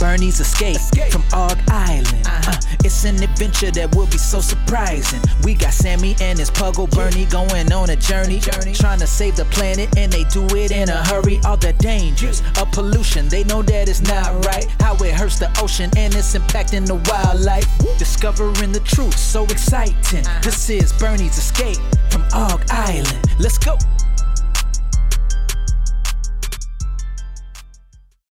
Bernie's escape from Og Island. It's an adventure that will be so surprising. We got Sammy and his puggle Bernie going on a journey, trying to save the planet, and they do it in a hurry. All the dangers of pollution, they know that it's not right. How it hurts the ocean and it's impacting the wildlife. Discovering the truth, so exciting. This is Bernie's escape from Og Island. Let's go.